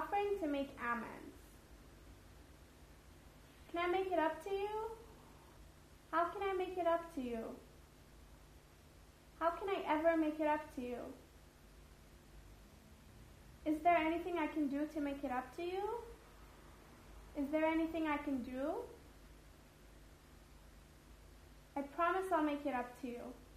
offering to make amends. Can I make it up to you? How can I make it up to you? How can I ever make it up to you? Is there anything I can do to make it up to you? Is there anything I can do? I promise I'll make it up to you.